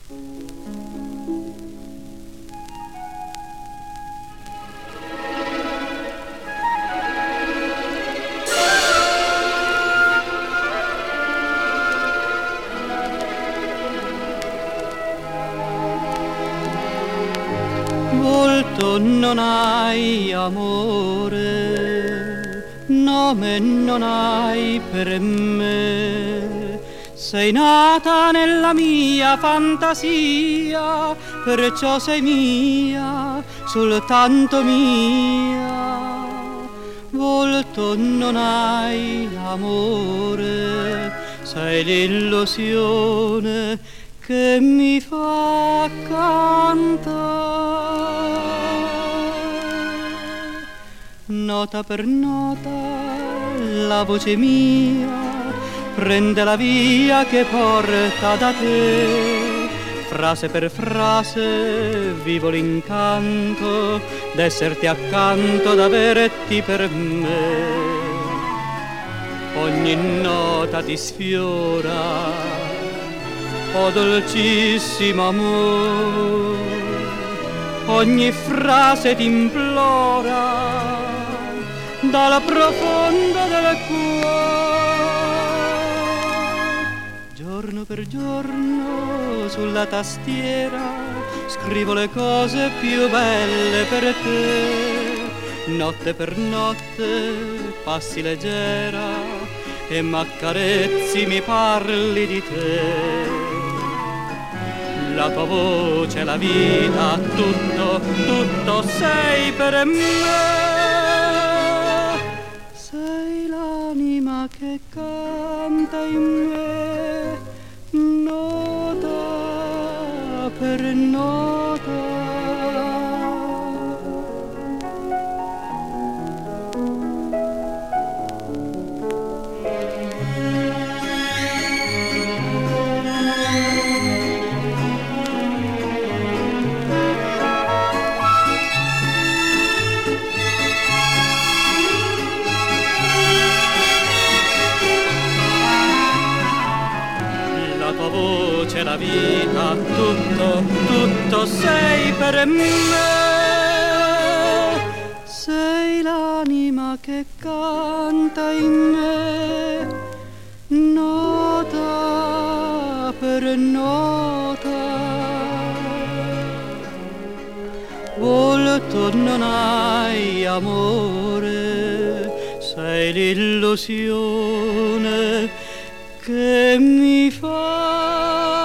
Volto non hai amore, nome non hai per me, sei nata nella mia fantasia, perciò sei mia, soltanto mia. Volto non hai amore, sei l'illusione che mi fa cantare. Nota per nota la voce mia prende la via che porta da te. Frase per frase vivo l'incanto d'esserti accanto, d'averti per me. Ogni nota ti sfiora, oh dolcissimo amor, ogni frase ti implora dal profondo del cuore. Giorno per giorno sulla tastiera scrivo le cose più belle per te. Notte per notte passi leggera e m'accarezzi, mi parli di te. La tua voce, la vita, tutto, tutto sei per me. Sei l'anima che canta in me, nota per nota. Voce, la vita, tutto, tutto sei per me. Sei l'anima che canta in me, nota per nota. Volto non hai amore, sei l'illusione che mi fa